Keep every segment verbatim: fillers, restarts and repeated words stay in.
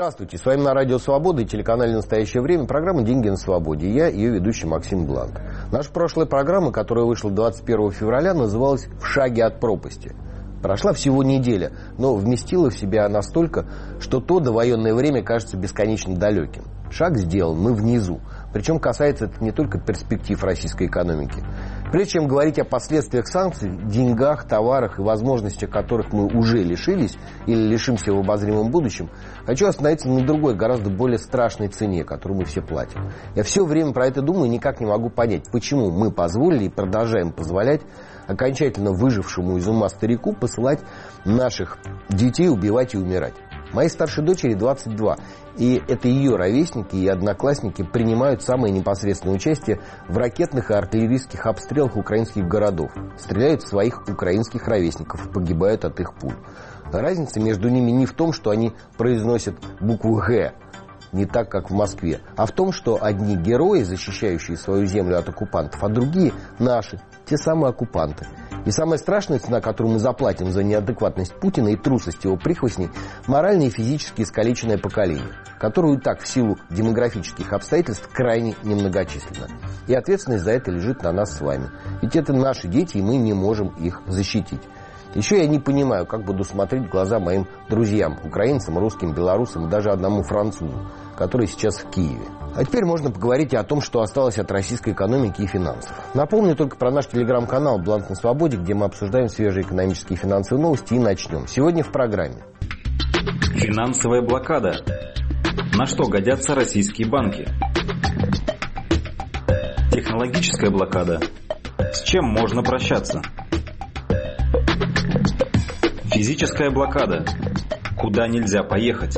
Здравствуйте, с вами на Радио Свобода и телеканале «Настоящее время» программа «Деньги на свободе». Я ее ведущий Максим Бланк. Наша прошлая программа, которая вышла двадцать первого февраля, называлась «В шаге от пропасти». Прошла всего неделя, но вместила в себя настолько, что то довоенное время кажется бесконечно далеким. Шаг сделан, мы внизу. Причем касается это не только перспектив российской экономики. Прежде чем говорить о последствиях санкций, деньгах, товарах и возможностях, которых мы уже лишились или лишимся в обозримом будущем, хочу остановиться на другой, гораздо более страшной цене, которую мы все платим. Я все время про это думаю и никак не могу понять, почему мы позволили и продолжаем позволять окончательно выжившему из ума старику посылать наших детей убивать и умирать. Моей старшей дочери двадцать два, и это ее ровесники и одноклассники принимают самое непосредственное участие в ракетных и артиллерийских обстрелах украинских городов, стреляют в своих украинских ровесников и погибают от их пуль. Разница между ними не в том, что они произносят букву «Г», не так, как в Москве, а в том, что одни герои, защищающие свою землю от оккупантов, а другие наши, те самые оккупанты. И самая страшная цена, которую мы заплатим за неадекватность Путина и трусость его прихвостней, морально и физически искалеченное поколение, которое и так в силу демографических обстоятельств крайне немногочисленно. И ответственность за это лежит на нас с вами. Ведь это наши дети, и мы не можем их защитить. Еще я не понимаю, как буду смотреть в глаза моим друзьям, украинцам, русским, белорусам и даже одному французу, который сейчас в Киеве. А теперь можно поговорить и о том, что осталось от российской экономики и финансов. Напомню только про наш телеграм-канал «Бланк на свободе», где мы обсуждаем свежие экономические и финансовые новости, и начнем. Сегодня в программе. Финансовая блокада. На что годятся российские банки? Технологическая блокада. С чем можно прощаться? Физическая блокада. Куда нельзя поехать?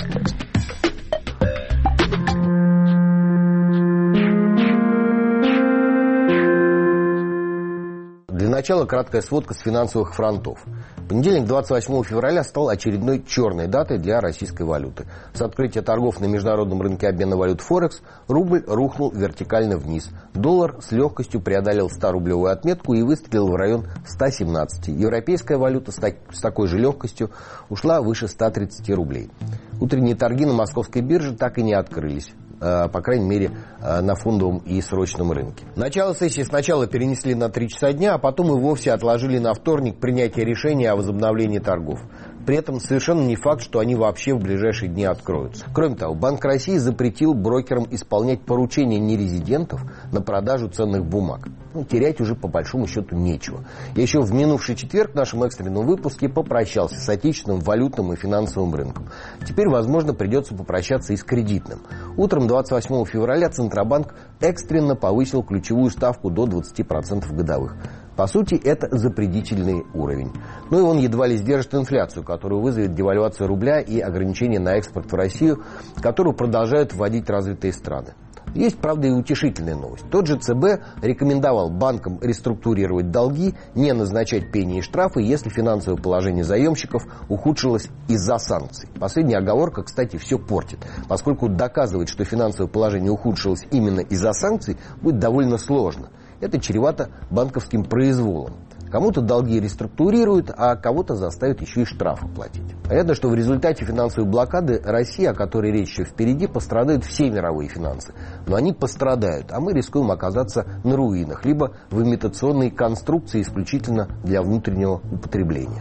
Для начала краткая сводка с финансовых фронтов. Понедельник, двадцать восьмого февраля, стал очередной черной датой для российской валюты. С открытия торгов на международном рынке обмена валют Форекс рубль рухнул вертикально вниз. Доллар с легкостью преодолел сто-рублевую отметку и выстрелил в район ста семнадцати. Европейская валюта с, так, с такой же легкостью ушла выше ста тридцати рублей. Утренние торги на московской бирже так и не открылись. По крайней мере, на фондовом и срочном рынке. Начало сессии сначала перенесли на три часа дня, а потом и вовсе отложили на вторник принятие решения о возобновлении торгов. При этом совершенно не факт, что они вообще в ближайшие дни откроются. Кроме того, Банк России запретил брокерам исполнять поручения нерезидентов на продажу ценных бумаг. Ну, терять уже по большому счету нечего. Я еще в минувший четверг в нашем экстренном выпуске попрощался с отечественным валютным и финансовым рынком. Теперь, возможно, придется попрощаться и с кредитным. Утром двадцать восьмого февраля Центробанк экстренно повысил ключевую ставку до двадцати процентов годовых. По сути, это запретительный уровень. Ну и он едва ли сдержит инфляцию, которую вызовет девальвация рубля и ограничения на экспорт в Россию, которую продолжают вводить развитые страны. Есть, правда, и утешительная новость. Тот же ЦБ рекомендовал банкам реструктурировать долги, не назначать пени и штрафы, если финансовое положение заемщиков ухудшилось из-за санкций. Последняя оговорка, кстати, все портит, поскольку доказывать, что финансовое положение ухудшилось именно из-за санкций, будет довольно сложно. Это чревато банковским произволом. Кому-то долги реструктурируют, а кого-то заставят еще и штрафы платить. Понятно, что в результате финансовой блокады Россия, о которой речь еще впереди, пострадают все мировые финансы. Но они пострадают, а мы рискуем оказаться на руинах, либо в имитационной конструкции исключительно для внутреннего употребления.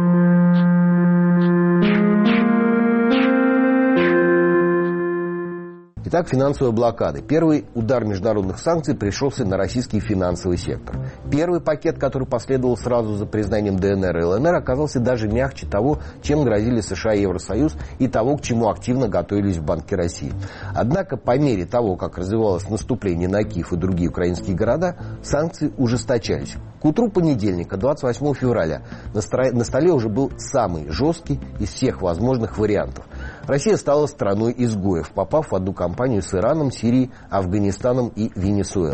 Итак, финансовая блокада. Первый удар международных санкций пришелся на российский финансовый сектор. Первый пакет, который последовал сразу за признанием ДНР и ЛНР, оказался даже мягче того, чем грозили США и Евросоюз, и того, к чему активно готовились в Банке России. Однако, по мере того, как развивалось наступление на Киев и другие украинские города, санкции ужесточались. К утру понедельника, двадцать восьмого февраля, на столе уже был самый жесткий из всех возможных вариантов. Россия стала страной изгоев, попав в одну компанию с Ираном, Сирией, Афганистаном и Венесуэлой.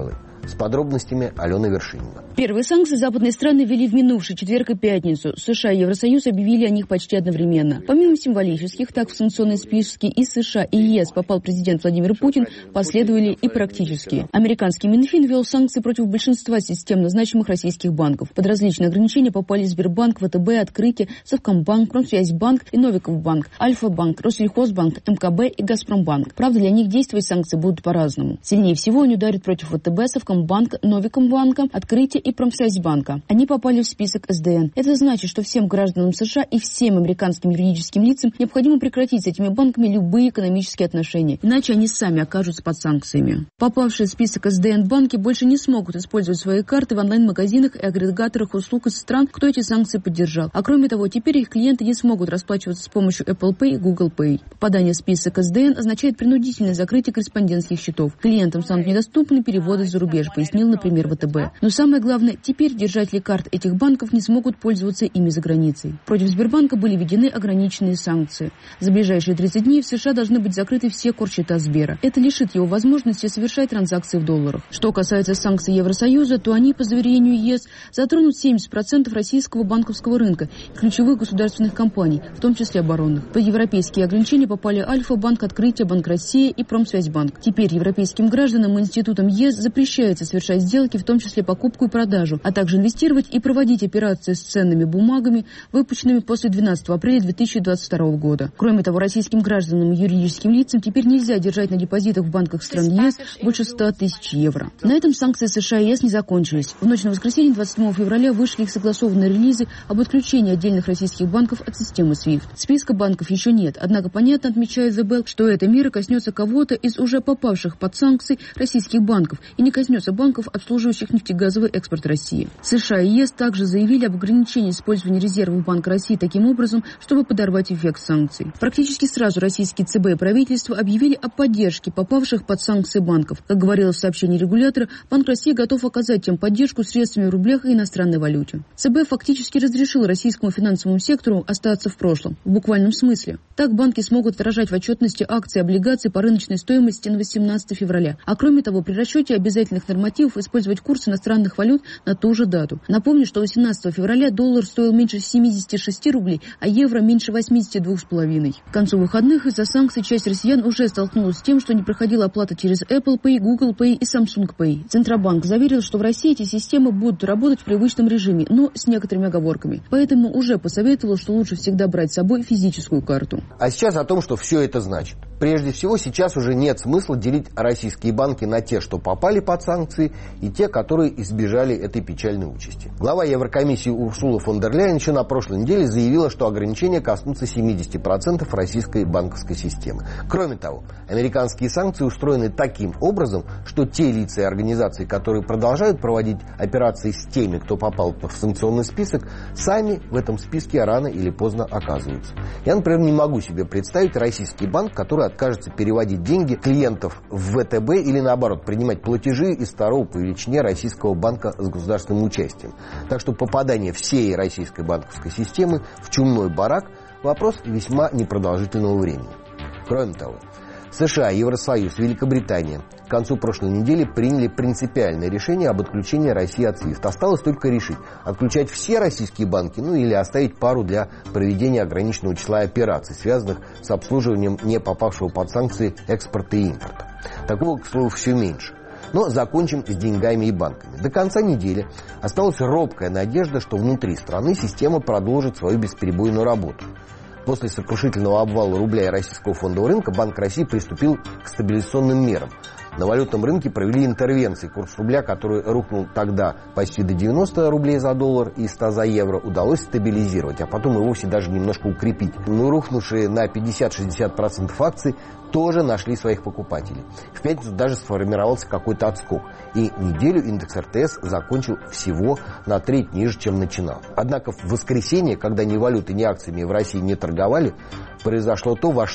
С подробностями Алена Вершинина. Первые санкции западные страны ввели в минувший четверг и пятницу. США и Евросоюз объявили о них почти одновременно. Помимо символических, так в санкционные списки из США и ЕС попал президент Владимир Путин, последовали и практические. Американский Минфин ввел санкции против большинства системно значимых российских банков. Под различные ограничения попали Сбербанк, ВТБ, Открытие, Совкомбанк, Промсвязьбанк и Новиковбанк, Альфа-банк, Россельхозбанк, МКБ и Газпромбанк. Правда, для них действовать санкции будут по-разному. Сильнее всего они ударят против ВТБ, Совкомбанк, Новикомбанка, Открытие и Промсвязьбанка. Они попали в список эс дэ эн. Это значит, что всем гражданам США и всем американским юридическим лицам необходимо прекратить с этими банками любые экономические отношения, иначе они сами окажутся под санкциями. Попавшие в список эс дэ эн банки больше не смогут использовать свои карты в онлайн-магазинах и агрегаторах услуг из стран, кто эти санкции поддержал. А кроме того, теперь их клиенты не смогут расплачиваться с помощью Apple Pay и Google Pay. Попадание в список эс дэ эн означает принудительное закрытие корреспондентских счетов. Клиентам станут недоступны переводы за рубеж, пояснил, например, ВТБ. Но самое главное, теперь держатели карт этих банков не смогут пользоваться ими за границей. Против Сбербанка были введены ограниченные санкции. За ближайшие тридцать дней в США должны быть закрыты все корсчета Сбера. Это лишит его возможности совершать транзакции в долларах. Что касается санкций Евросоюза, то они, по заверению ЕС, затронут семьдесят процентов российского банковского рынка и ключевых государственных компаний, в том числе оборонных. Под европейские ограничения попали Альфа-банк, Открытие, Банк России и Промсвязьбанк. Теперь европейским гражданам и институтам ЕС запрещается совершать сделки, в том числе покупку и продажу, а также инвестировать и проводить операции с ценными бумагами, выпущенными после двенадцатого апреля две тысячи двадцать второго года. Кроме того, российским гражданам и юридическим лицам теперь нельзя держать на депозитах в банках стран ЕС больше ста тысяч евро. На этом санкции США и ЕС не закончились. В ночь на воскресенье двадцать седьмого февраля вышли их согласованные релизы об отключении отдельных российских банков от системы свифт. Списка банков еще нет, однако понятно, отмечает The Bell, что эта мера коснется кого-то из уже попавших под санкции российских банков и не коснется банков, обслуживающих нефтегазовый экспорт России. США и ЕС также заявили об ограничении использования резервов Банка России таким образом, чтобы подорвать эффект санкций. Практически сразу российские ЦБ и правительство объявили о поддержке попавших под санкции банков. Как говорилось в сообщении регулятора, Банк России готов оказать тем поддержку средствами в рублях и иностранной валюте. ЦБ фактически разрешил российскому финансовому сектору остаться в прошлом, в буквальном смысле. Так банки смогут отражать в отчетности акции и облигаций по рыночной стоимости на восемнадцатое февраля. А кроме того, при расчете обязательных нормативов использовать курс иностранных валют на ту же дату. Напомню, что восемнадцатого февраля доллар стоил меньше семидесяти шести рублей, а евро меньше восьмидесяти двух с половиной. К концу выходных из-за санкций часть россиян уже столкнулась с тем, что не проходила оплата через Apple Pay, Google Pay и Samsung Pay. Центробанк заверил, что в России эти системы будут работать в привычном режиме, но с некоторыми оговорками. Поэтому уже посоветовал, что лучше всегда брать с собой физическую карту. А сейчас о том, что все это значит. Прежде всего, сейчас уже нет смысла делить российские банки на те, что попали под санкции, и те, которые избежали этой печальной участи. Глава Еврокомиссии Урсула фон дер Ляйен еще на прошлой неделе заявила, что ограничения коснутся семидесяти процентов российской банковской системы. Кроме того, американские санкции устроены таким образом, что те лица и организации, которые продолжают проводить операции с теми, кто попал в санкционный список, сами в этом списке рано или поздно оказываются. Я, например, не могу себе представить российский банк, который откажется переводить деньги клиентов в ВТБ или, наоборот, принимать платежи из второго по величине российского банка с государственным участием. Так что попадание всей российской банковской системы в чумной барак – вопрос весьма непродолжительного времени. Кроме того, США, Евросоюз, Великобритания к концу прошлой недели приняли принципиальное решение об отключении России от свифт. Осталось только решить, отключать все российские банки, ну или оставить пару для проведения ограниченного числа операций, связанных с обслуживанием не попавшего под санкции экспорта и импорта. Такого, к слову, все меньше. Но закончим с деньгами и банками. До конца недели осталась робкая надежда, что внутри страны система продолжит свою бесперебойную работу. После сокрушительного обвала рубля и российского фондового рынка Банк России приступил к стабилизационным мерам. На валютном рынке провели интервенции. Курс рубля, который рухнул тогда почти до девяноста рублей за доллар и ста за евро, удалось стабилизировать, а потом и вовсе даже немножко укрепить. Но рухнувшие на пятьдесят-шестьдесят процентов акций тоже нашли своих покупателей. В пятницу даже сформировался какой-то отскок. И неделю индекс эр тэ эс закончил всего на треть ниже, чем начинал. Однако в воскресенье, когда ни валюты, ни акциями в России не торговали, произошло то, во что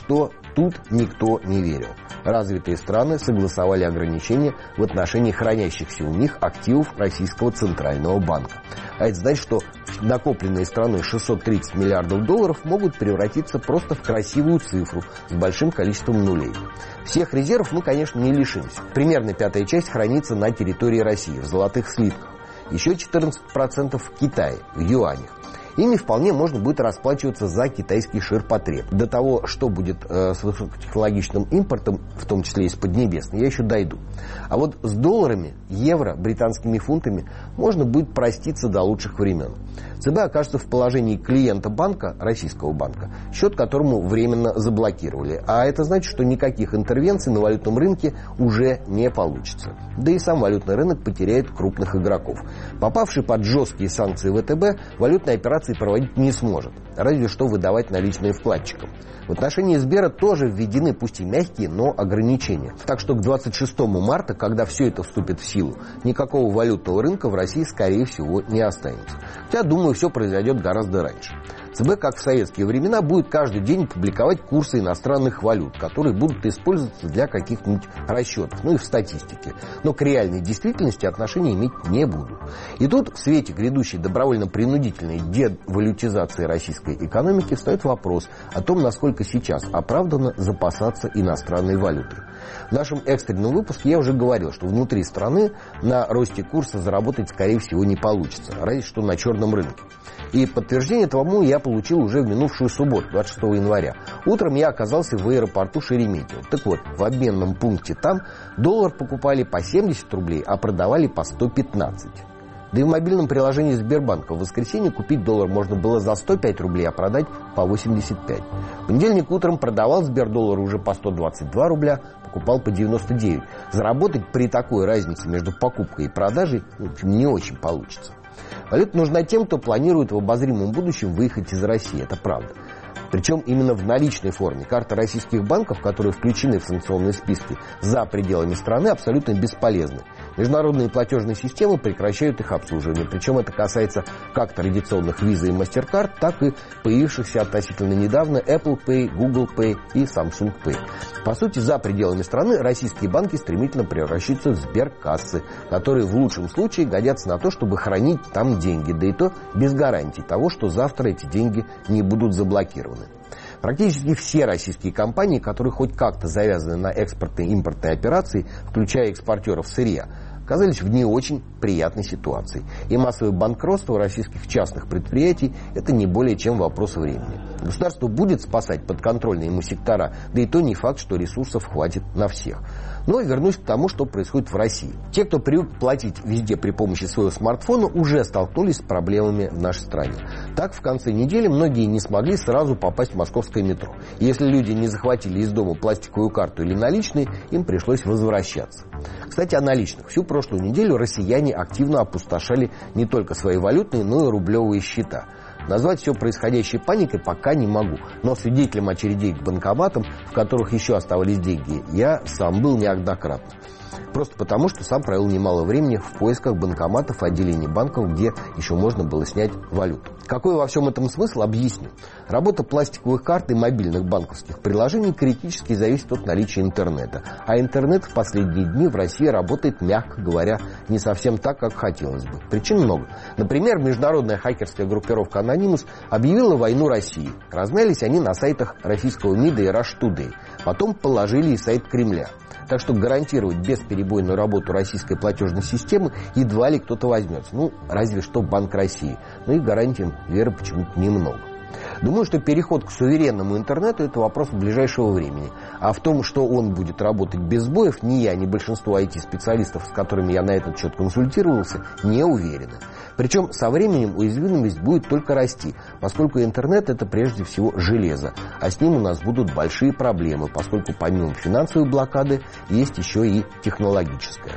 тут никто не верил. Развитые страны согласовали ограничения в отношении хранящихся у них активов Российского Центрального банка. А это значит, что накопленные страной шестьсот тридцать миллиардов долларов могут превратиться просто в красивую цифру с большим количеством нулей. Всех резервов мы, конечно, не лишимся. Примерно пятая часть хранится на территории России, в золотых слитках. Еще четырнадцать процентов в Китае, в юанях. Ими вполне можно будет расплачиваться за китайский ширпотреб. До того, что будет э, с высокотехнологичным импортом, в том числе из Поднебесной, я еще дойду. А вот с долларами, евро, британскими фунтами можно будет проститься до лучших времен. ЦБ окажется в положении клиента банка, российского банка, счет которому временно заблокировали. А это значит, что никаких интервенций на валютном рынке уже не получится. Да и сам валютный рынок потеряет крупных игроков. Попавший под жесткие санкции ВТБ, валютные операции проводить не сможет, разве что выдавать наличные вкладчикам. В отношении Сбера тоже введены, пусть и мягкие, но ограничения. Так что к двадцать шестому марта, когда все это вступит в силу, никакого валютного рынка в России, скорее всего, не останется. Хотя, думаю, все произойдет гораздо раньше. ЦБ, как в советские времена, будет каждый день публиковать курсы иностранных валют, которые будут использоваться для каких-нибудь расчетов, ну и в статистике. Но к реальной действительности отношения иметь не будут. И тут, в свете грядущей добровольно-принудительной девалютизации российской экономики, встает вопрос о том, насколько сейчас оправданно запасаться иностранной валютой. В нашем экстренном выпуске я уже говорил, что внутри страны на росте курса заработать, скорее всего, не получится, разве что на черном рынке. И подтверждение тому я получил уже в минувшую субботу, двадцать шестого января. Утром я оказался в аэропорту Шереметьево. Так вот, в обменном пункте там доллар покупали по семьдесят рублей, а продавали по сто пятнадцать. Да и в мобильном приложении Сбербанка в воскресенье купить доллар можно было за сто пять рублей, а продать по восемьдесят пять. В понедельник утром продавал Сбердоллар уже по сто двадцать два рубля, покупал по девяносто девять. Заработать при такой разнице между покупкой и продажей, в общем, не очень получится. Валюта нужна тем, кто планирует в обозримом будущем выехать из России, это правда. Причем именно в наличной форме. Карты российских банков, которые включены в санкционные списки за пределами страны, абсолютно бесполезны. Международные платежные системы прекращают их обслуживание. Причем это касается как традиционных Visa и MasterCard, так и появившихся относительно недавно Apple Pay, Google Pay и Samsung Pay. По сути, за пределами страны российские банки стремительно превращаются в сберкассы, которые в лучшем случае годятся на то, чтобы хранить там деньги, да и то без гарантии того, что завтра эти деньги не будут заблокированы. Практически все российские компании, которые хоть как-то завязаны на экспортные и импортные операции, включая экспортеров сырья, оказались в не очень приятной ситуации. И массовое банкротство российских частных предприятий – это не более чем вопрос времени. Государство будет спасать подконтрольные ему сектора, да и то не факт, что ресурсов хватит на всех. Но вернусь к тому, что происходит в России. Те, кто привык платить везде при помощи своего смартфона, уже столкнулись с проблемами в нашей стране. Так, в конце недели многие не смогли сразу попасть в московское метро. И если люди не захватили из дома пластиковую карту или наличные, им пришлось возвращаться. Кстати, о наличных. Всю прошлую неделю россияне активно опустошали не только свои валютные, но и рублевые счета. Назвать все происходящее паникой пока не могу, но свидетелем очередей к банкоматам, в которых еще оставались деньги, я сам был неоднократно. Просто потому, что сам провел немало времени в поисках банкоматов и отделений банков, где еще можно было снять валюту. Какой во всем этом смысл, объясню. Работа пластиковых карт и мобильных банковских приложений критически зависит от наличия интернета. А интернет в последние дни в России работает, мягко говоря, не совсем так, как хотелось бы. Причин много. Например, международная хакерская группировка Anonymous объявила войну России. Размялись они на сайтах российского МИДа и Rush Today. Потом положили и сайт Кремля. Так что гарантировать бесперебойную работу российской платежной системы едва ли кто-то возьмется. Ну, разве что Банк России. Но и гарантиям веры почему-то немного. Думаю, что переход к суверенному интернету – это вопрос ближайшего времени. А в том, что он будет работать без сбоев, ни я, ни большинство ай ти-специалистов, с которыми я на этот счет консультировался, не уверены. Причем со временем уязвимость будет только расти, поскольку интернет – это прежде всего железо, а с ним у нас будут большие проблемы, поскольку помимо финансовой блокады есть еще и технологическая.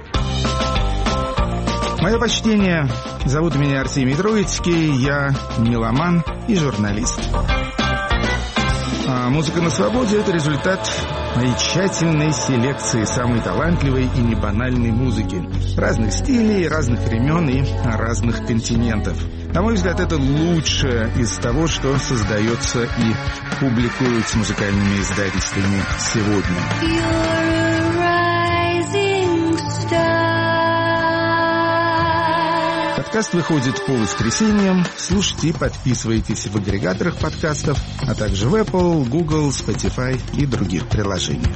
Мое почтение. Зовут меня Артемий Троицкий, я меломан и журналист. А музыка на свободе – это результат и тщательной селекции самой талантливой и небанальной музыки. Разных стилей, разных времен и разных континентов. На мой взгляд, это лучшее из того, что создается и публикуется музыкальными издательствами сегодня. Подкаст выходит по воскресеньям. Слушайте и подписывайтесь в агрегаторах подкастов, а также в Apple, Google, Spotify и других приложениях.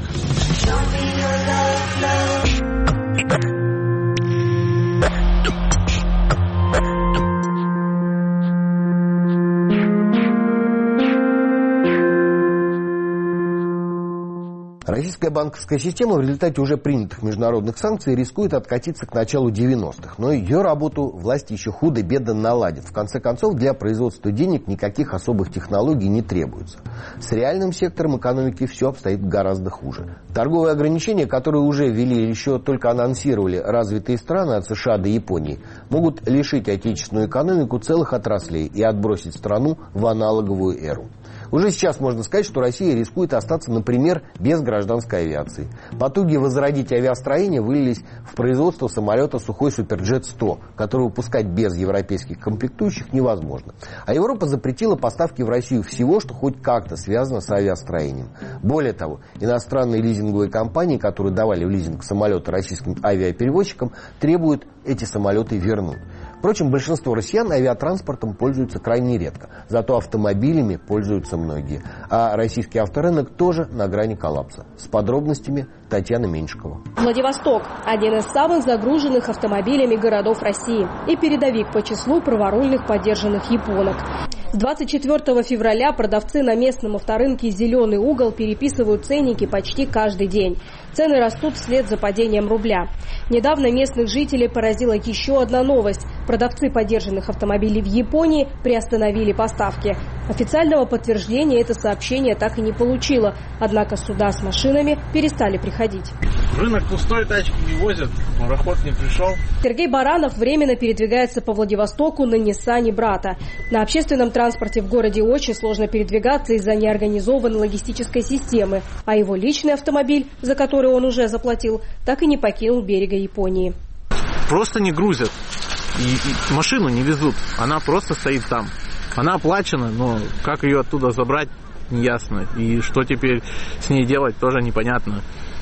Российская банковская система в результате уже принятых международных санкций рискует откатиться к началу девяностых, но ее работу власти еще худо-бедно наладят. В конце концов, для производства денег никаких особых технологий не требуется. С реальным сектором экономики все обстоит гораздо хуже. Торговые ограничения, которые уже ввели или еще только анонсировали развитые страны от США до Японии, могут лишить отечественную экономику целых отраслей и отбросить страну в аналоговую эру. Уже сейчас можно сказать, что Россия рискует остаться, например, без гражданской авиации. Потуги возродить авиастроение вылились в производство самолета «Сухой Суперджет сто», который выпускать без европейских комплектующих невозможно. А Европа запретила поставки в Россию всего, что хоть как-то связано с авиастроением. Более того, иностранные лизинговые компании, которые давали в лизинг самолеты российским авиаперевозчикам, требуют эти самолеты вернуть. Впрочем, большинство россиян авиатранспортом пользуются крайне редко, зато автомобилями пользуются многие. А российский авторынок тоже на грани коллапса. С подробностями Татьяна Меньшикова. Владивосток – один из самых загруженных автомобилями городов России и передовик по числу праворульных подержанных японок. С двадцать четвёртого февраля продавцы на местном авторынке «Зеленый угол» переписывают ценники почти каждый день. Цены растут вслед за падением рубля. Недавно местных жителей поразила еще одна новость. Продавцы подержанных автомобилей в Японии приостановили поставки. Официального подтверждения это сообщение так и не получило. Однако суда с машинами перестали приходить. Рынок пустой, тачки не возят, мароход не пришел. Сергей Баранов временно передвигается по Владивостоку на Ниссане брата. На общественном транспорте в городе очень сложно передвигаться из-за неорганизованной логистической системы. А его личный автомобиль, за который он уже заплатил, так и не покинул берега Японии. Просто не грузят. И, и машину не везут. Она просто стоит там. Она оплачена, но как ее оттуда забрать, неясно. И что теперь с ней делать, тоже непонятно.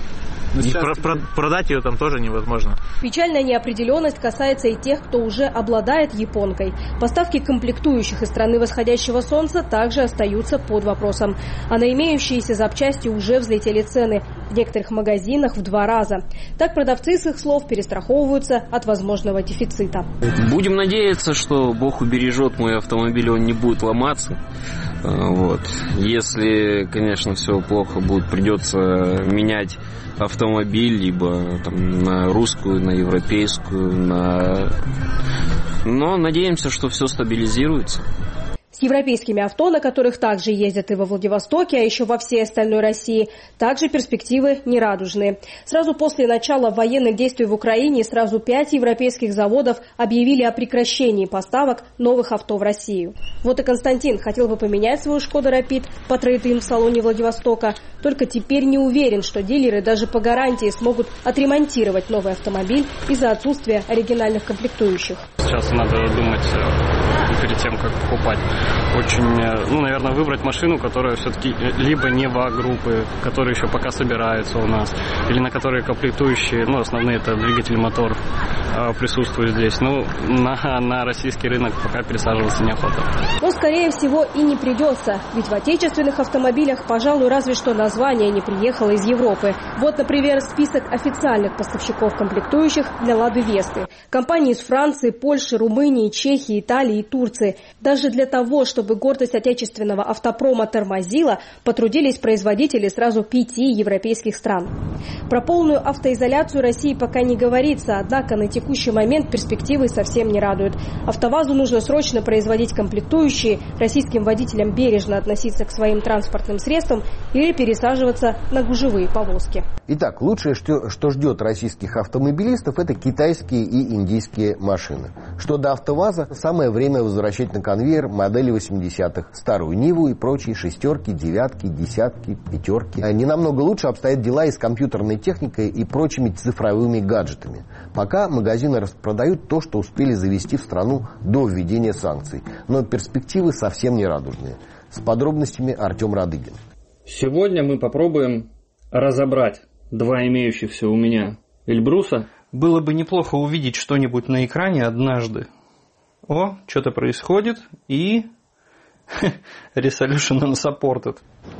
И про- про- продать ее там тоже невозможно. Печальная неопределенность касается и тех, кто уже обладает японкой. Поставки комплектующих из страны восходящего солнца также остаются под вопросом. А на имеющиеся запчасти уже взлетели цены. В некоторых магазинах в два раза. Так продавцы, с их слов, перестраховываются от возможного дефицита. Будем надеяться, что Бог убережет мой автомобиль, он не будет ломаться. Вот. Если, конечно, все плохо будет, придется менять автомобиль либо там, на русскую, на европейскую, на... но надеемся, что все стабилизируется. С европейскими авто, на которых также ездят и во Владивостоке, а еще во всей остальной России, также перспективы нерадужные. Сразу после начала военных действий в Украине сразу пять европейских заводов объявили о прекращении поставок новых авто в Россию. Вот и Константин хотел бы поменять свою «Шкода Рапид» по трейд-ин в салоне Владивостока, только теперь не уверен, что дилеры даже по гарантии смогут отремонтировать новый автомобиль из-за отсутствия оригинальных комплектующих. Сейчас надо думать перед тем, как покупать. Очень, ну, наверное, выбрать машину, которая все-таки либо не ВАГ-группы, которые еще пока собираются у нас, или на которые комплектующие, ну, основные это двигатель, мотор присутствуют здесь. Ну, на, на российский рынок пока пересаживаться неохота. Но, скорее всего, и не придется, ведь в отечественных автомобилях, пожалуй, разве что название не приехало из Европы. Вот, например, список официальных поставщиков комплектующих для «Лады Весты». Компании из Франции, Польши, Румынии, Чехии, Италии и Турции. Даже для того, чтобы гордость отечественного автопрома тормозила, потрудились производители сразу пяти европейских стран. Про полную автоизоляцию России пока не говорится, однако на текущий момент перспективы совсем не радуют. АвтоВАЗу нужно срочно производить комплектующие, российским водителям бережно относиться к своим транспортным средствам или пересаживаться на гужевые повозки. Итак, лучшее, что, что ждет российских автомобилистов, это китайские и индийские машины. Что до АвтоВАЗа, самое время возвращать на конвейер модели восьмидесятых, старую Ниву и прочие шестерки, девятки, десятки, пятерки. Не намного лучше обстоят дела и с компьютерной техникой и прочими цифровыми гаджетами. Пока магазины распродают то, что успели завести в страну до введения санкций. Но перспективы совсем не радужные. С подробностями Артем Радыгин. Сегодня мы попробуем разобрать два имеющихся у меня Эльбруса. Было бы неплохо увидеть что-нибудь на экране однажды. О, что-то происходит, и Resolution unsupported.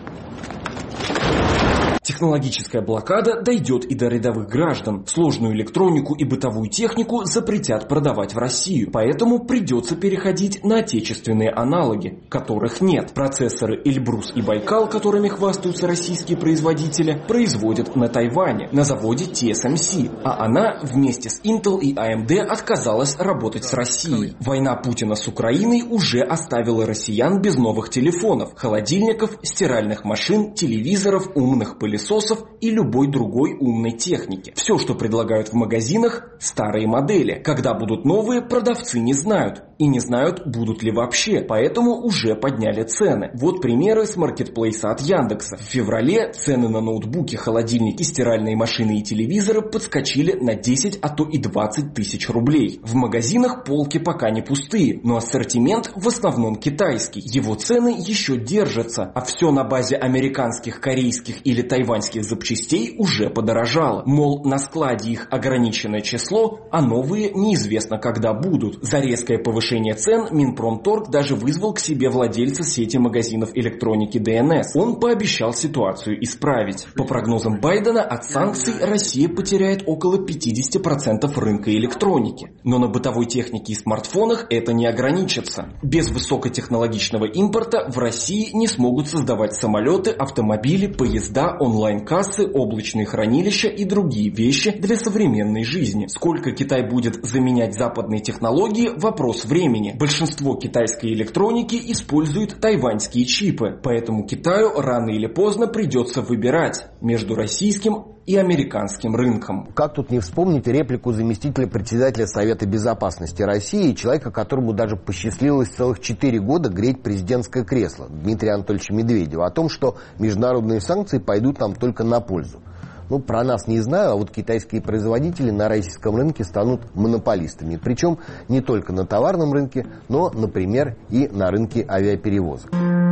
Технологическая блокада дойдет и до рядовых граждан. Сложную электронику и бытовую технику запретят продавать в Россию. Поэтому придется переходить на отечественные аналоги, которых нет. Процессоры Эльбрус и Байкал, которыми хвастаются российские производители, производят на Тайване, на заводе ти эс эм си. А она вместе с Intel и эй эм ди отказалась работать с Россией. Война Путина с Украиной уже оставила россиян без новых телефонов, холодильников, стиральных машин, телевизоров, умных пылесосов и любой другой умной техники. Все, что предлагают в магазинах, старые модели. Когда будут новые, продавцы не знают. И не знают, будут ли вообще. Поэтому уже подняли цены. Вот примеры с маркетплейса от Яндекса. В феврале цены на ноутбуки, холодильники, стиральные машины и телевизоры подскочили на десять, а то и двадцать тысяч рублей. В магазинах полки пока не пустые, но ассортимент в основном китайский. Его цены еще держатся, а все на базе американских, корейских или тайваньских запчастей уже подорожало. Мол, на складе их ограниченное число, а новые неизвестно когда будут. За резкое повышение цен Минпромторг даже вызвал к себе владельца сети магазинов электроники ди эн эс. Он пообещал ситуацию исправить. По прогнозам Байдена, от санкций Россия потеряет около пятьдесят процентов рынка электроники. Но на бытовой технике и смартфонах это не ограничится. Без высокотехнологичного импорта в России не смогут создавать самолеты, автомобили, поезда, онлайн-кассы, облачные хранилища и другие вещи для современной жизни. Сколько Китай будет заменять западные технологии – вопрос времени. Большинство китайской электроники использует тайваньские чипы, поэтому Китаю рано или поздно придется выбирать между российским и американским рынком. Как тут не вспомнить реплику заместителя председателя Совета Безопасности России, человека, которому даже посчастливилось целых четыре года греть президентское кресло, Дмитрия Анатольевича Медведева, о том, что международные санкции пойдут нам только на пользу. Ну, про нас не знаю, а вот китайские производители на российском рынке станут монополистами. Причем не только на товарном рынке, но, например, и на рынке авиаперевозок.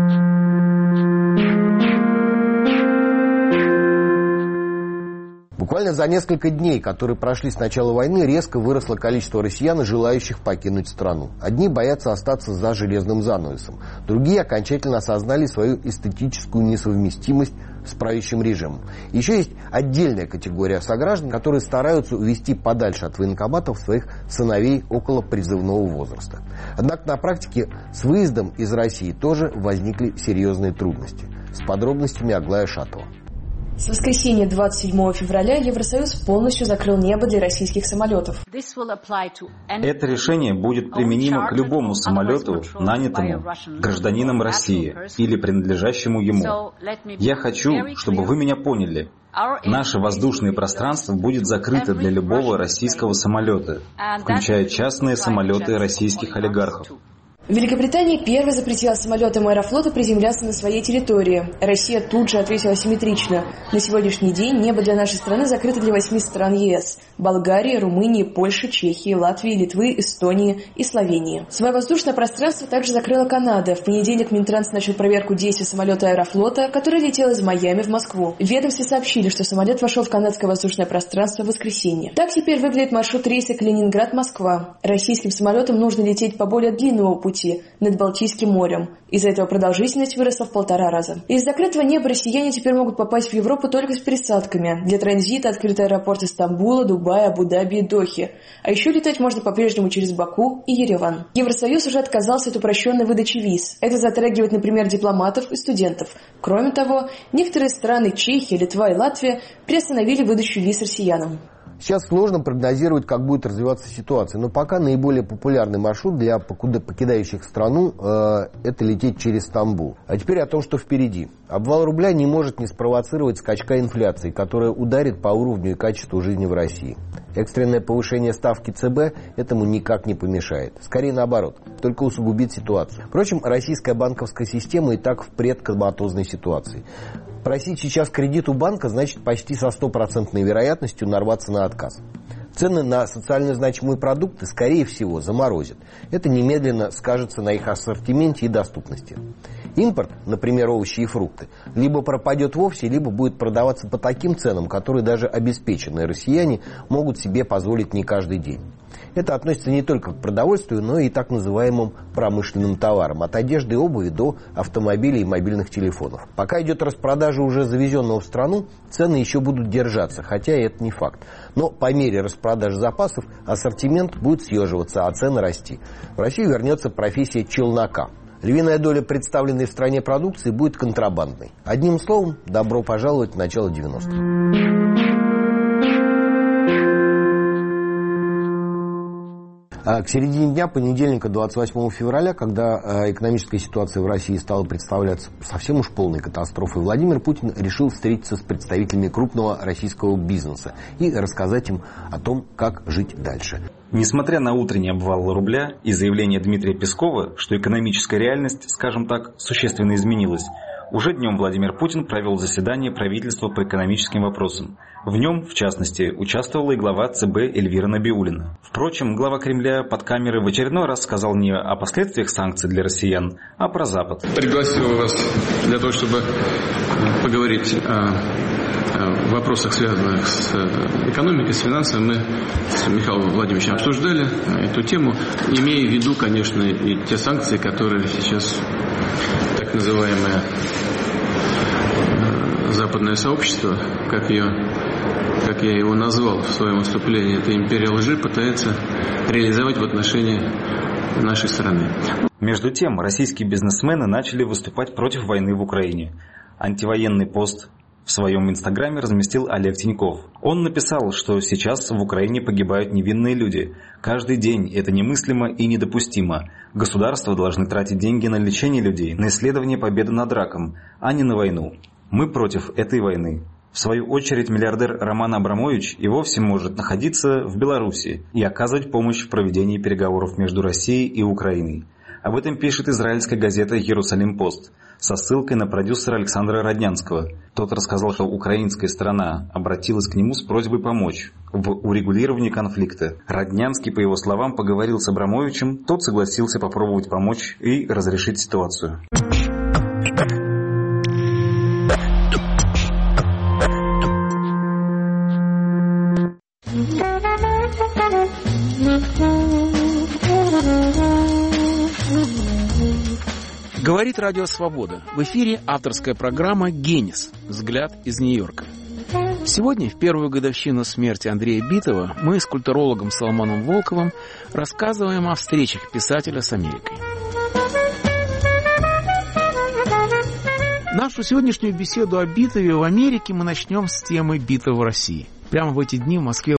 Буквально за несколько дней, которые прошли с начала войны, резко выросло количество россиян, желающих покинуть страну. Одни боятся остаться за железным занавесом, другие окончательно осознали свою эстетическую несовместимость с правящим режимом. Еще есть отдельная категория сограждан, которые стараются увести подальше от военкоматов своих сыновей около призывного возраста. Однако на практике с выездом из России тоже возникли серьезные трудности. С подробностями Аглая Шатова. С воскресенья двадцать седьмого февраля Евросоюз полностью закрыл небо для российских самолетов. Это решение будет применимо к любому самолету, нанятому гражданином России или принадлежащему ему. Я хочу, чтобы вы меня поняли. Наше воздушное пространство будет закрыто для любого российского самолета, включая частные самолеты российских олигархов. Великобритания первой запретила самолетам Аэрофлота приземляться на своей территории. Россия тут же ответила асимметрично. На сегодняшний день небо для нашей страны закрыто для восьми стран е эс – Болгарии, Румынии, Польши, Чехии, Латвии, Литвы, Эстонии и Словении. Свое воздушное пространство также закрыла Канада. В понедельник Минтранс начал проверку действий самолета Аэрофлота, который летел из Майами в Москву. В ведомстве сообщили, что самолет вошел в канадское воздушное пространство в воскресенье. Так теперь выглядит маршрут рейса Калининград-Москва. Российским самолетам нужно лететь по более длинному пути над Балтийским морем. Из-за этого продолжительность выросла в полтора раза. Из закрытого неба россияне теперь могут попасть в Европу только с пересадками. Для транзита открыты аэропорты Стамбула, Дубая, Абу-Даби и Дохи. А еще летать можно по-прежнему через Баку и Ереван. Евросоюз уже отказался от упрощенной выдачи виз. Это затрагивает, например, дипломатов и студентов. Кроме того, некоторые страны, Чехия, Литва и Латвия, приостановили выдачу виз россиянам. Сейчас сложно прогнозировать, как будет развиваться ситуация, но пока наиболее популярный маршрут для покидающих страну э, – это лететь через Стамбул. А теперь о том, что впереди. Обвал рубля не может не спровоцировать скачка инфляции, которая ударит по уровню и качеству жизни в России. Экстренное повышение ставки ЦБ этому никак не помешает. Скорее наоборот, только усугубит ситуацию. Впрочем, российская банковская система и так в предкоматозной ситуации. Просить сейчас кредит у банка значит почти со стопроцентной вероятностью нарваться на отказ. Цены на социально значимые продукты, скорее всего, заморозят. Это немедленно скажется на их ассортименте и доступности. Импорт, например, овощи и фрукты, либо пропадет вовсе, либо будет продаваться по таким ценам, которые даже обеспеченные россияне могут себе позволить не каждый день. Это относится не только к продовольствию, но и так называемым промышленным товарам, от одежды и обуви до автомобилей и мобильных телефонов. Пока идет распродажа уже завезенного в страну, цены еще будут держаться, хотя и это не факт. Но по мере распродажи запасов ассортимент будет съеживаться, а цены расти. В Россию вернется профессия челнока. Львиная доля представленной в стране продукции будет контрабандной. Одним словом, добро пожаловать в начало девяностых. К середине дня понедельника, двадцать восьмого февраля, когда экономическая ситуация в России стала представляться совсем уж полной катастрофой, Владимир Путин решил встретиться с представителями крупного российского бизнеса и рассказать им о том, как жить дальше. Несмотря на утренний обвал рубля и заявление Дмитрия Пескова, что экономическая реальность, скажем так, существенно изменилась, уже днем Владимир Путин провел заседание правительства по экономическим вопросам. В нем, в частности, участвовала и глава ЦБ Эльвира Набиуллина. Впрочем, глава Кремля под камерой в очередной раз сказал не о последствиях санкций для россиян, а про Запад. Пригласил вас для того, чтобы поговорить о в вопросах, связанных с экономикой, с финансами. Мы с Михаилом Владимировичем обсуждали эту тему, имея в виду, конечно, и те санкции, которые сейчас так называемое западное сообщество, как, ее, как я его назвал в своем выступлении, это империя лжи, пытается реализовать в отношении нашей страны. Между тем, российские бизнесмены начали выступать против войны в Украине. Антивоенный пост в своем инстаграме разместил Олег Тиньков. Он написал, что сейчас в Украине погибают невинные люди. Каждый день это немыслимо и недопустимо. Государства должны тратить деньги на лечение людей, на исследование победы над раком, а не на войну. Мы против этой войны. В свою очередь, миллиардер Роман Абрамович и вовсе может находиться в Беларуси и оказывать помощь в проведении переговоров между Россией и Украиной. Об этом пишет израильская газета «Иерусалим-Пост» со ссылкой на продюсера Александра Роднянского. Тот рассказал, что украинская сторона обратилась к нему с просьбой помочь в урегулировании конфликта. Роднянский, по его словам, поговорил с Абрамовичем, тот согласился попробовать помочь и разрешить ситуацию. Говорит Радио Свобода. В эфире авторская программа «Генис. Взгляд из Нью-Йорка». Сегодня, в первую годовщину смерти Андрея Битова, мы с культурологом Соломоном Волковым рассказываем о встречах писателя с Америкой. Нашу сегодняшнюю беседу о Битове в Америке мы начнем с темы Битова в России. Прямо в эти дни в Москве